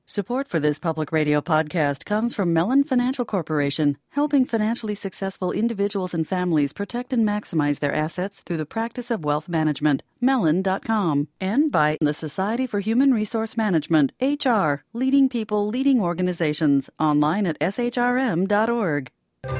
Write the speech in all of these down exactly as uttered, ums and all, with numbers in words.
Support for this public radio podcast comes from Mellon Financial Corporation, helping financially successful individuals and families protect and maximize their assets through the practice of wealth management. Mellon dot com. And by the Society for Human Resource Management, H R, leading people, leading organizations, online at S H R M dot org.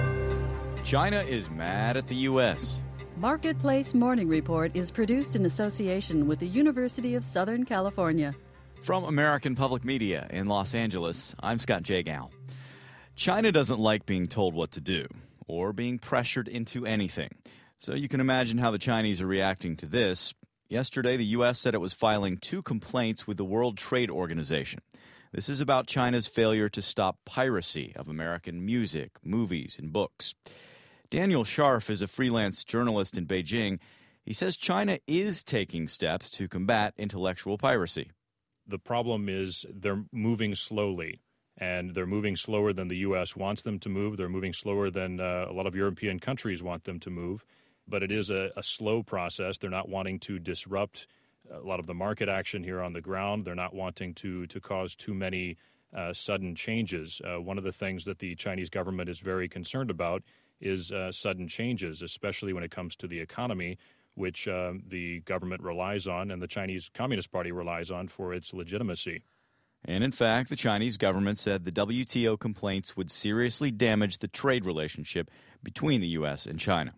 China is mad at the U S Marketplace Morning Report is produced in association with the University of Southern California. From American Public Media in Los Angeles, I'm Scott Jagow. China doesn't like being told what to do or being pressured into anything. So you can imagine how the Chinese are reacting to this. Yesterday, the U S said it was filing two complaints with the World Trade Organization. This is about China's failure to stop piracy of American music, movies, and books. Daniel Scharf is a freelance journalist in Beijing. He says China is taking steps to combat intellectual piracy. The problem is they're moving slowly, and they're moving slower than the U S wants them to move. They're moving slower than uh, a lot of European countries want them to move. But it is a, a slow process. They're not wanting to disrupt a lot of the market action here on the ground. They're not wanting to, to cause too many uh, sudden changes. Uh, one of the things that the Chinese government is very concerned about is uh, sudden changes, especially when it comes to the economy, which uh, the government relies on and the Chinese Communist Party relies on for its legitimacy. And in fact, the Chinese government said the W T O complaints would seriously damage the trade relationship between the U S and China.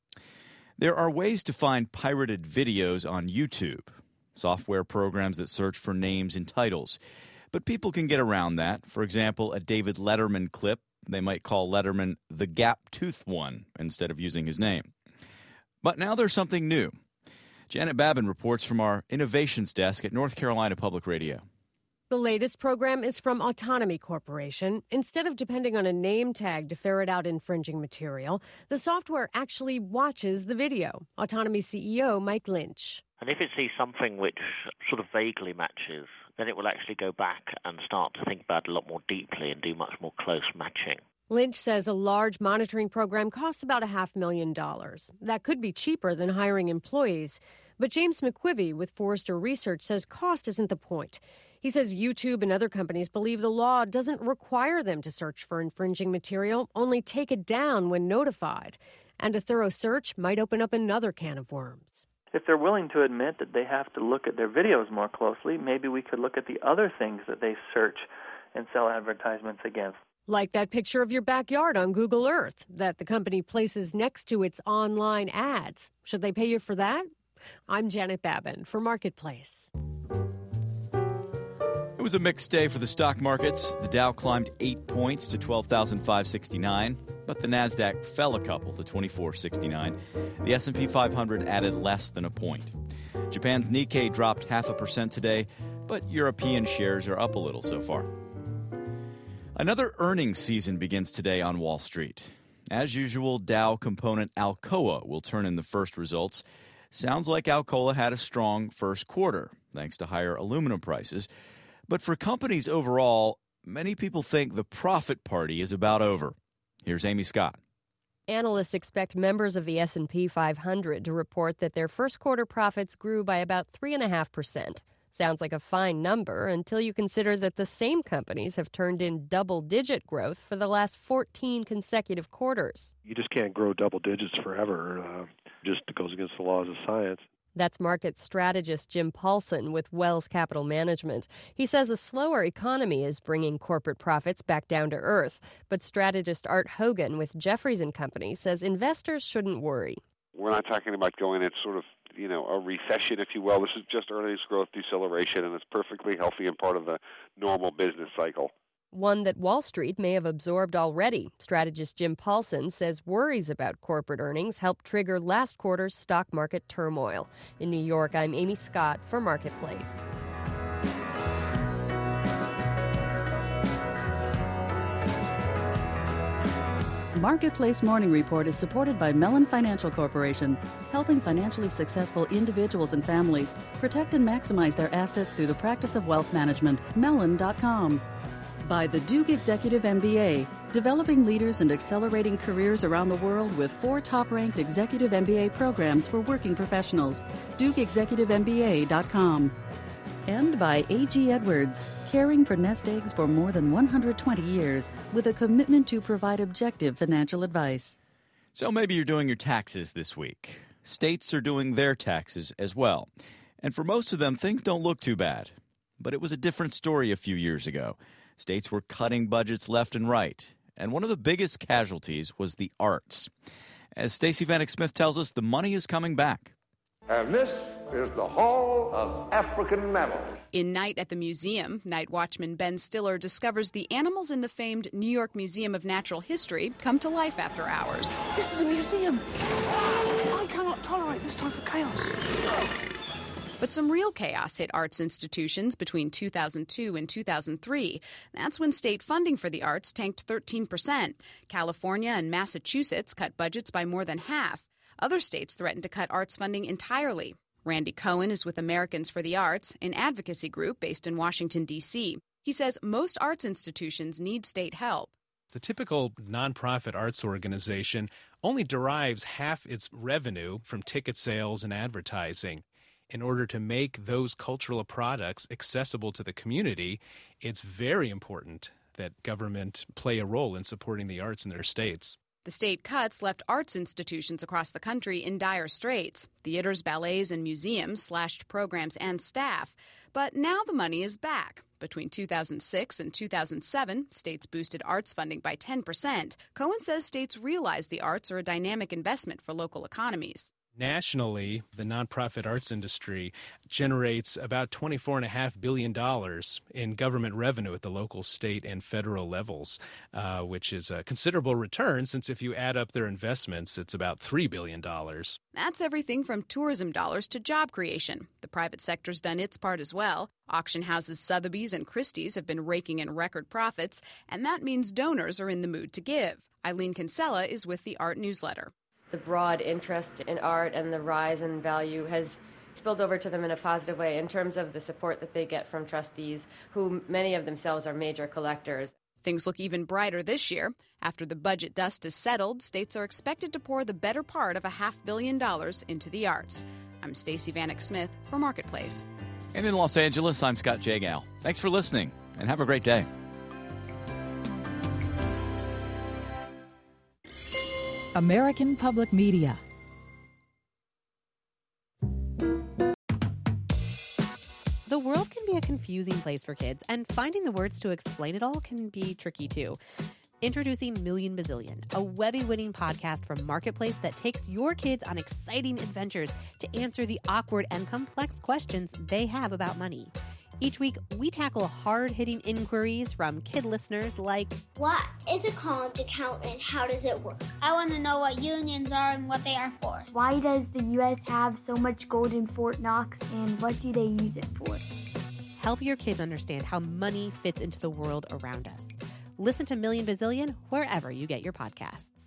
There are ways to find pirated videos on YouTube, software programs that search for names and titles. But people can get around that. For example, a David Letterman clip, they might call Letterman the gap-toothed one instead of using his name. But now there's something new. Janet Babin reports from our innovations desk at North Carolina Public Radio. The latest program is from Autonomy Corporation. Instead of depending on a name tag to ferret out infringing material, the software actually watches the video. Autonomy C E O Mike Lynch. And if it sees something which sort of vaguely matches, then it will actually go back and start to think about it a lot more deeply and do much more close matching. Lynch says a large monitoring program costs about a half million dollars. That could be cheaper than hiring employees. But James McQuivey with Forrester Research says cost isn't the point. He says YouTube and other companies believe the law doesn't require them to search for infringing material, only take it down when notified. And a thorough search might open up another can of worms. If they're willing to admit that they have to look at their videos more closely, maybe we could look at the other things that they search and sell advertisements against. Like that picture of your backyard on Google Earth that the company places next to its online ads. Should they pay you for that? I'm Janet Babin for Marketplace. It was a mixed day for the stock markets. The Dow climbed eight points to twelve thousand five hundred sixty-nine, but the Nasdaq fell a couple to twenty-four sixty-nine. The S and P five hundred added less than a point. Japan's Nikkei dropped half a percent today, but European shares are up a little so far. Another earnings season begins today on Wall Street. As usual, Dow component Alcoa will turn in the first results. Sounds like Alcoa had a strong first quarter, thanks to higher aluminum prices. But for companies overall, many people think the profit party is about over. Here's Amy Scott. Analysts expect members of the S and P five hundred to report that their first quarter profits grew by about three point five percent. Sounds like a fine number until you consider that the same companies have turned in double-digit growth for the last fourteen consecutive quarters. You just can't grow double digits forever. Uh, just goes against the laws of science. That's market strategist Jim Paulson with Wells Capital Management. He says a slower economy is bringing corporate profits back down to earth. But strategist Art Hogan with Jefferies and Company says investors shouldn't worry. We're not talking about going into sort of, you know, a recession, if you will. This is just earnings growth deceleration, and it's perfectly healthy and part of the normal business cycle. One that Wall Street may have absorbed already. Strategist Jim Paulson says worries about corporate earnings helped trigger last quarter's stock market turmoil. In New York, I'm Amy Scott for Marketplace. Marketplace Morning Report is supported by Mellon Financial Corporation, helping financially successful individuals and families protect and maximize their assets through the practice of wealth management. Mellon dot com. By the Duke Executive M B A, developing leaders and accelerating careers around the world with four top-ranked executive M B A programs for working professionals. Duke Executive M B A dot com. And by A G Edwards, caring for nest eggs for more than one hundred twenty years with a commitment to provide objective financial advice. So maybe you're doing your taxes this week. States are doing their taxes as well. And for most of them, things don't look too bad. But it was a different story a few years ago. States were cutting budgets left and right. And one of the biggest casualties was the arts. As Stacey Vanek Smith tells us, the money is coming back. And this is the Hall of African Mammals. In Night at the Museum, night watchman Ben Stiller discovers the animals in the famed New York Museum of Natural History come to life after hours. This is a museum. I cannot tolerate this type of chaos. But some real chaos hit arts institutions between two thousand two and two thousand three. That's when state funding for the arts tanked thirteen percent. California and Massachusetts cut budgets by more than half. Other states threatened to cut arts funding entirely. Randy Cohen is with Americans for the Arts, an advocacy group based in Washington, D C. He says most arts institutions need state help. The typical nonprofit arts organization only derives half its revenue from ticket sales and advertising. In order to make those cultural products accessible to the community, it's very important that government play a role in supporting the arts in their states. The state cuts left arts institutions across the country in dire straits. Theaters, ballets, and museums slashed programs and staff. But now the money is back. Between two thousand six and two thousand seven, states boosted arts funding by ten percent. Cohen says states realize the arts are a dynamic investment for local economies. Nationally, the nonprofit arts industry generates about twenty-four point five billion dollars in government revenue at the local, state, and federal levels, uh, which is a considerable return since if you add up their investments, it's about three billion dollars. That's everything from tourism dollars to job creation. The private sector's done its part as well. Auction houses Sotheby's and Christie's have been raking in record profits, and that means donors are in the mood to give. Eileen Kinsella is with the Art Newsletter. The broad interest in art and the rise in value has spilled over to them in a positive way in terms of the support that they get from trustees, who many of themselves are major collectors. Things look even brighter this year. After the budget dust is settled, states are expected to pour the better part of a half billion dollars into the arts. I'm Stacey Vanek Smith for Marketplace. And in Los Angeles, I'm Scott Jagal. Thanks for listening, and have a great day. American Public Media. The world can be a confusing place for kids, and finding the words to explain it all can be tricky too. Introducing Million Bazillion, a Webby-winning podcast from Marketplace that takes your kids on exciting adventures to answer the awkward and complex questions they have about money. Each week, we tackle hard-hitting inquiries from kid listeners like, what is a college account and how does it work? I want to know what unions are and what they are for. Why does the U S have so much gold in Fort Knox and what do they use it for? Help your kids understand how money fits into the world around us. Listen to Million Bazillion wherever you get your podcasts.